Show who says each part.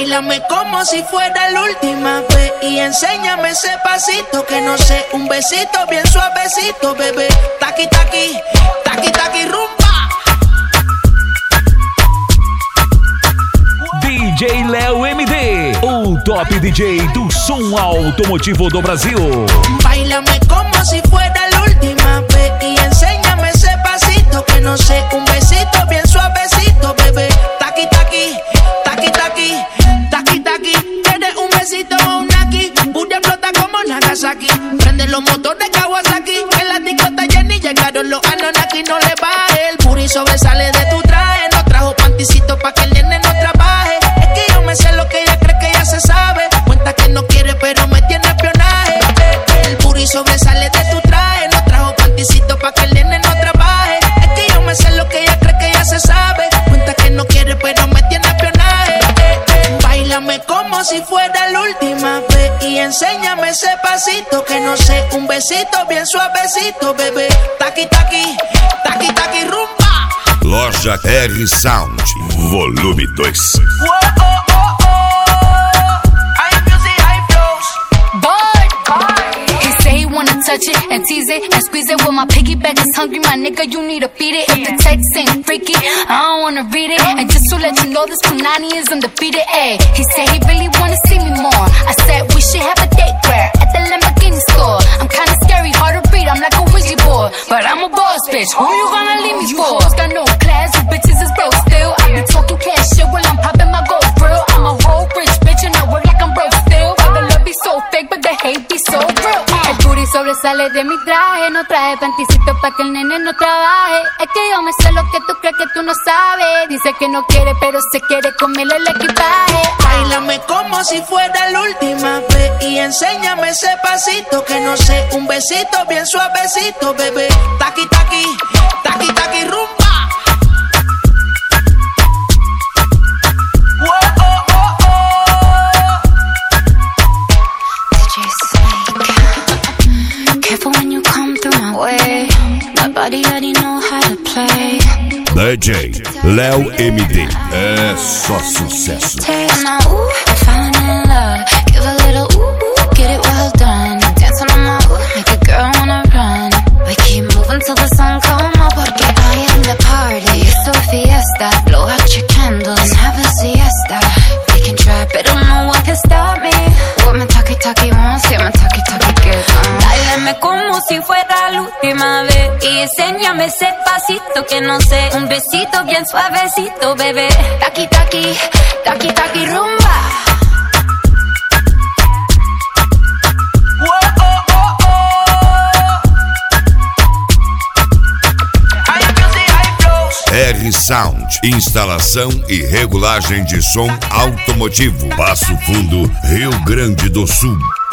Speaker 1: Báilame como si fuera la última vez y enséñame ese pasito que no sé, un besito bien suavecito, bebé. Taqui, taqui, taqui, taqui, rumba.
Speaker 2: DJ Léo MD, o top DJ do som automotivo do Brasil.
Speaker 1: Báilame como si fuera la última vez y enséñame ese pasito que no sé, un besito bien suavecito, bebé. Taqui, taqui, taqui, taqui, taqui, taqui. ¿Quieres un besito o un aquí? Booty explota como Nagasaki. Prende los motores Kawasaki. En la disco está llena y llegaron los Anunnaki. No le baje, el booty sobresale de tu traje. No trajo panticito pa' que el nene no trabaje. Es que yo me sé lo que ella cree que ya se sabe. Cuenta que no quiere pero me tiene espionaje. El booty sobresale de tu traje. No trajo panticito pa' que el nene no trabaje. Es que yo me sé lo que ella cree que ya se sabe. Cuenta que no quiere pero me tiene espionaje. Báilame como si fuera la última vez y enséñame ese pasito que no sé, un besito bien suavecito, bebé. Taqui, taqui, taqui, taqui, rumba.
Speaker 3: Loja R Sound, volume 2.
Speaker 4: Touch it and tease it and squeeze it. When my piggyback is hungry, my nigga, you need to feed it. If the text ain't freaky, I don't wanna read it. And just to let you know, this Punani is undefeated. Ayy, he said he really wanna see me more. I said we should have a date where at the Lamborghini store. I'm kinda scary, hard to read, I'm like a Ouija board, but I'm a boss bitch. Who you gonna leave me for? You got no class, you bitches is broke still. I be talking cash shit while I'm popping my gold grill. I'm a whole rich bitch and I work like I'm broke still. But the love be so fake, but the hate be so real. Sobresale de mi traje, no traje panticito pa' que el nene no trabaje. Es que yo me sé lo que tú crees que tú no sabes. Dice que no quiere, pero se quiere comerle el equipaje.
Speaker 1: Báilame como si fuera la última vez y enséñame ese pasito que no sé, un besito bien suavecito, bebé. Taqui, taqui, taqui, taqui, rumba.
Speaker 4: Nobody already know how to play.
Speaker 3: DJ Léo MD, é só sucesso.
Speaker 4: Now, ooh, falling in love. Give a little ooh, get it well done. Dancing on my ooh, make a girl wanna run. We keep moving till the sun come up. Porque I am the party. It's a fiesta. Blow out your candles and have a siesta. We can try, but no one can stop me. What my talkie wants, yeah, my talkie gets on.
Speaker 5: Dáleme como si fuera la última vez y enséñame ese pasito que no sé, un besito bien suavecito, bebé. Taqui, taqui, taqui, taqui, rumba.
Speaker 3: R Sound, instalação e regulagem de som automotivo. Passo Fundo, Rio Grande do Sul.